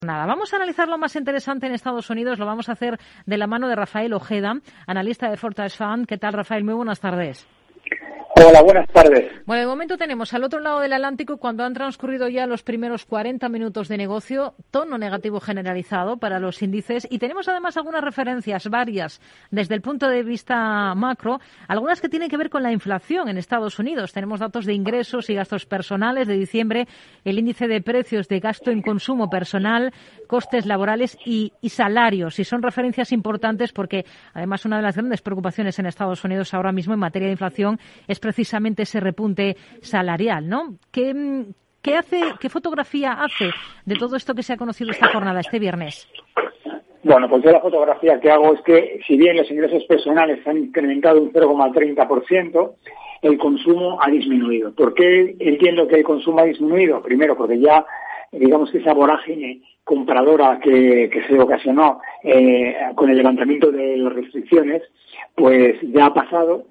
Nada, vamos a analizar lo más interesante en Estados Unidos. Lo vamos a hacer de la mano de Rafael Ojeda, analista de Fortress Fund. ¿Qué tal, Rafael? Muy buenas tardes. Hola, buenas tardes. Bueno, de momento tenemos al otro lado del Atlántico, cuando han transcurrido ya los primeros 40 minutos de negocio, tono negativo generalizado para los índices, y tenemos además algunas referencias varias desde el punto de vista macro, algunas que tienen que ver con la inflación en Estados Unidos. Tenemos datos de ingresos y gastos personales de diciembre, el índice de precios de gasto en consumo personal, costes laborales y salarios. Y son referencias importantes porque además una de las grandes preocupaciones en Estados Unidos ahora mismo en materia de inflación es precisamente ese repunte salarial, ¿no? ¿Qué fotografía hace de todo esto que se ha conocido esta jornada, este viernes? Bueno, pues yo la fotografía que hago es que, si bien los ingresos personales han incrementado un 0,30%, el consumo ha disminuido. ¿Por qué entiendo que el consumo ha disminuido? Primero, porque ya, digamos que esa vorágine compradora que se ocasionó con el levantamiento de las restricciones, pues ya ha pasado,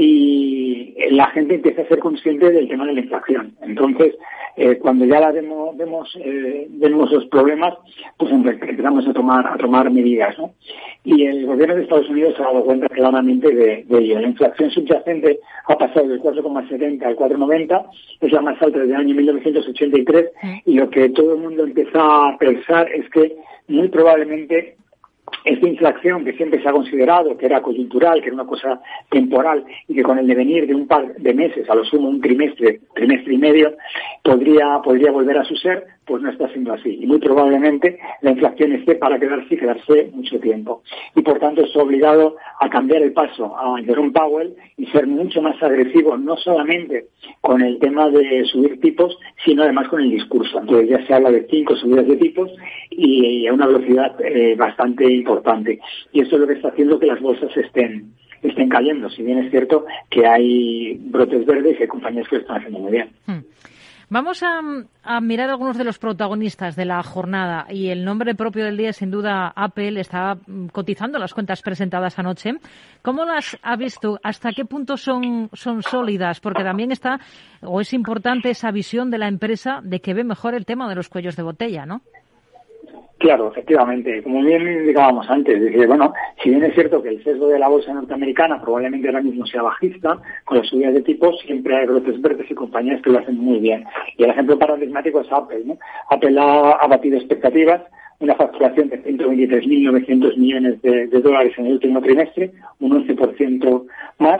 y la gente empieza a ser consciente del tema de la inflación. Entonces, cuando ya vemos los problemas, pues empezamos a tomar medidas, ¿no? Y el gobierno de Estados Unidos se ha dado cuenta claramente de ello. La inflación subyacente ha pasado del 4,70 al 4,90, es la más alta desde el año 1983, y lo que todo el mundo empieza a pensar es que muy probablemente esta inflación, que siempre se ha considerado que era coyuntural, que era una cosa temporal, y que con el devenir de un par de meses, a lo sumo un trimestre y medio, podría volver a su ser, pues no está siendo así. Y muy probablemente la inflación esté para quedarse mucho tiempo. Y por tanto está obligado a cambiar el paso a Jerome Powell y ser mucho más agresivo, no solamente con el tema de subir tipos, sino además con el discurso. Entonces ya se habla de 5 subidas de tipos y a una velocidad bastante importante. Y eso es lo que está haciendo que las bolsas estén cayendo, si bien es cierto que hay brotes verdes y hay compañías que lo están haciendo muy bien. Vamos a mirar algunos de los protagonistas de la jornada, y el nombre propio del día, sin duda, Apple. Está cotizando las cuentas presentadas anoche. ¿Cómo las ha visto? ¿Hasta qué punto son sólidas? Porque también es importante esa visión de la empresa de que ve mejor el tema de los cuellos de botella, ¿no? Claro, efectivamente. Como bien indicábamos antes, bueno, si bien es cierto que el sesgo de la bolsa norteamericana probablemente ahora mismo sea bajista, con las subidas de tipos siempre hay brotes verdes y compañías que lo hacen muy bien. Y el ejemplo paradigmático es Apple, ¿no? Apple ha batido expectativas, una facturación de 123.900 millones de dólares en el último trimestre, un 11% más,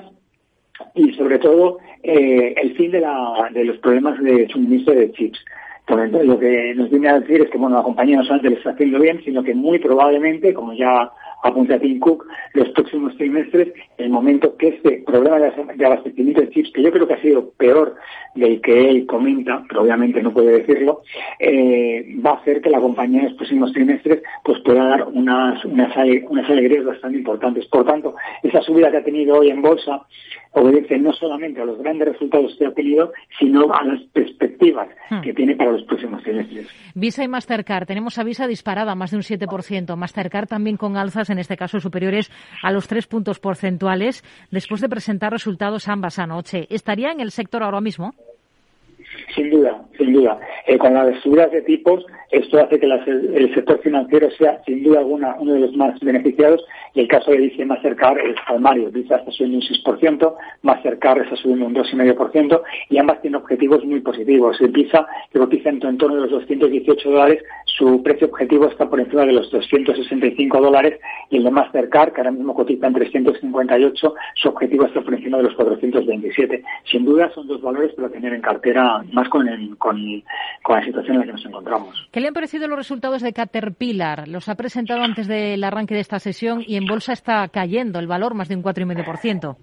y sobre todo el fin de los problemas de suministro de chips. Entonces, lo que nos viene a decir es que, bueno, la compañía no solamente lo está haciendo bien, sino que muy probablemente, como ya apunta Tim Cook, los próximos trimestres, el momento que este problema de abastecimiento de chips, que yo creo que ha sido peor del que él comenta, pero obviamente no puede decirlo, va a hacer que la compañía en los próximos trimestres pues pueda dar unas alegrías bastante importantes. Por tanto, esa subida que ha tenido hoy en bolsa obedece no solamente a los grandes resultados que ha tenido, sino a las perspectivas que tiene para los próximos trimestres. Visa y Mastercard. Tenemos a Visa disparada, más de un 7%. Mastercard también con alzas, en este caso superiores a los 3 puntos porcentuales, después de presentar resultados ambas anoche. ¿Estaría en el sector ahora mismo? Sin duda. Con las subidas de tipos, esto hace que el sector financiero sea, sin duda alguna, uno de los más beneficiados, y el caso de Visa y Mastercard es palmario. Visa está subiendo un 6%, Mastercard está subiendo un 2,5%, y ambas tienen objetivos muy positivos. Visa, que cotiza en torno de los $218, su precio objetivo está por encima de los $265, y el de Mastercard, que ahora mismo cotiza en 358, su objetivo está por encima de los 427. Sin duda son dos valores para tener en cartera, más con la situación en la que nos encontramos. ¿Qué le han parecido los resultados de Caterpillar? Los ha presentado antes del arranque de esta sesión y en bolsa está cayendo el valor más de un 4,5%.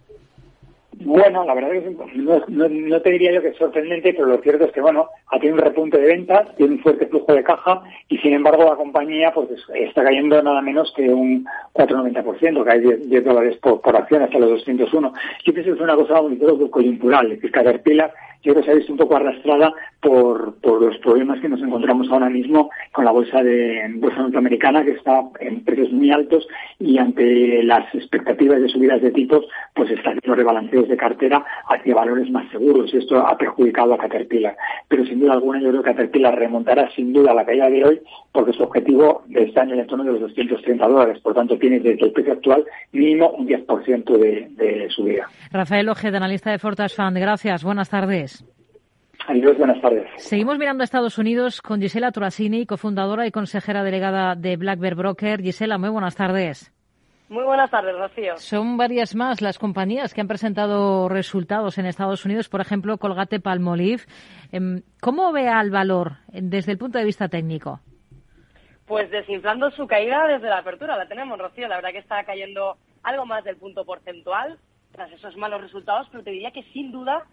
Bueno, la verdad es que no te diría yo que es sorprendente, pero lo cierto es que, bueno, ha tenido un repunte de ventas, tiene un fuerte flujo de caja, y sin embargo la compañía pues está cayendo nada menos que un 4,90%, que hay $10 por acción hasta los 201. Yo pienso que es una cosa muy coyuntural, es decir, Caterpillar yo creo que se ha visto un poco arrastrada por los problemas que nos encontramos ahora mismo con la bolsa norteamericana, que está en precios muy altos, y ante las expectativas de subidas de tipos, pues está haciendo rebalanceos de cartera hacia valores más seguros, y esto ha perjudicado a Caterpillar. Pero sin duda alguna yo creo que Caterpillar remontará sin duda la caída de hoy, porque su objetivo está en el entorno de los $230, por tanto tiene desde el precio actual mínimo un 10% de subida. Rafael Ojeda, analista de Fortas Fund, gracias, buenas tardes. Adiós, buenas tardes. Seguimos mirando a Estados Unidos con Gisela Turasini, cofundadora y consejera delegada de Black Bear Broker. Gisela, muy buenas tardes. Muy buenas tardes, Rocío. Son varias más las compañías que han presentado resultados en Estados Unidos, por ejemplo, Colgate-Palmolive. ¿Cómo ve al valor desde el punto de vista técnico? Pues desinflando su caída desde la apertura, la tenemos, Rocío. La verdad que está cayendo algo más del punto porcentual tras esos malos resultados, pero te diría que sin duda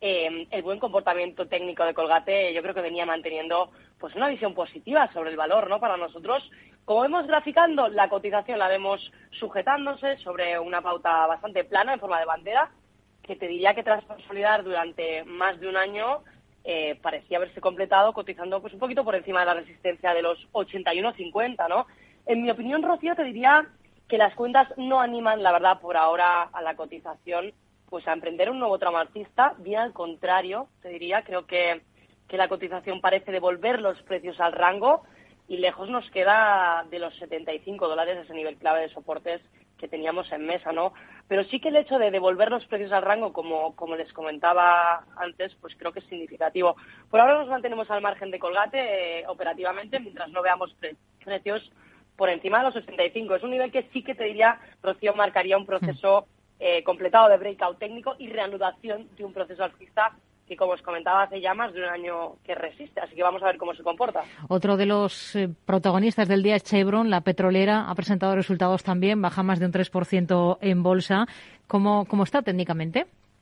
el buen comportamiento técnico de Colgate yo creo que venía manteniendo pues una visión positiva sobre el valor, ¿no? Para nosotros, como vemos graficando, la cotización la vemos sujetándose sobre una pauta bastante plana en forma de bandera, que te diría que tras consolidar durante más de un año parecía haberse completado cotizando pues un poquito por encima de la resistencia de los 81.50, ¿no? En mi opinión, Rocío, te diría que las cuentas no animan, la verdad, por ahora a la cotización pues a emprender un nuevo tramo alcista, bien al contrario, te diría, creo que la cotización parece devolver los precios al rango y lejos nos queda de los $75, ese nivel clave de soportes que teníamos en mesa, ¿no? Pero sí que el hecho de devolver los precios al rango, como les comentaba antes, pues creo que es significativo. Por ahora nos mantenemos al margen de Colgate operativamente, mientras no veamos precios por encima de los 85. Es un nivel que sí que te diría, Rocío, marcaría un proceso completado de breakout técnico y reanudación de un proceso alcista que, como os comentaba, hace ya más de un año que resiste. Así que vamos a ver cómo se comporta. Otro de los protagonistas del día es Chevron, la petrolera. Ha presentado resultados también, baja más de un 3% en bolsa. ¿Cómo está técnicamente?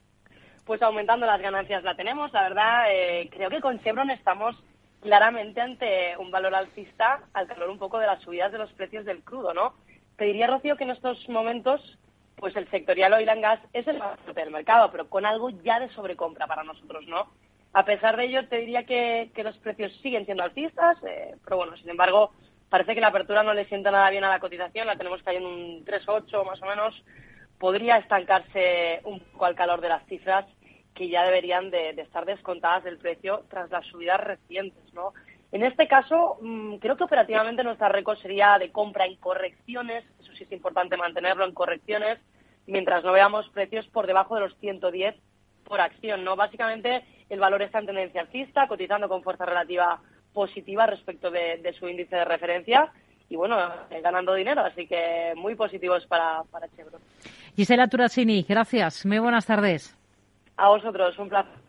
Pues aumentando las ganancias la tenemos. La verdad, creo que con Chevron estamos claramente ante un valor alcista al calor un poco de las subidas de los precios del crudo, ¿no? Te diría, Rocío, que en estos momentos pues el sectorial oil and gas es el más fuerte del mercado, pero con algo ya de sobrecompra para nosotros, ¿no? A pesar de ello, te diría que los precios siguen siendo alcistas, pero bueno, sin embargo, parece que la apertura no le sienta nada bien a la cotización, la tenemos cayendo un 3,8 más o menos. Podría estancarse un poco al calor de las cifras que ya deberían de estar descontadas del precio tras las subidas recientes, ¿no? En este caso, creo que operativamente nuestra récord sería de compra en correcciones, eso sí es importante mantenerlo en correcciones, mientras no veamos precios por debajo de los 110 por acción, ¿no? Básicamente, el valor está en tendencia alcista, cotizando con fuerza relativa positiva respecto de su índice de referencia y, bueno, ganando dinero, así que muy positivos para Chevron. Gisela Turasini, gracias. Muy buenas tardes. A vosotros, un placer.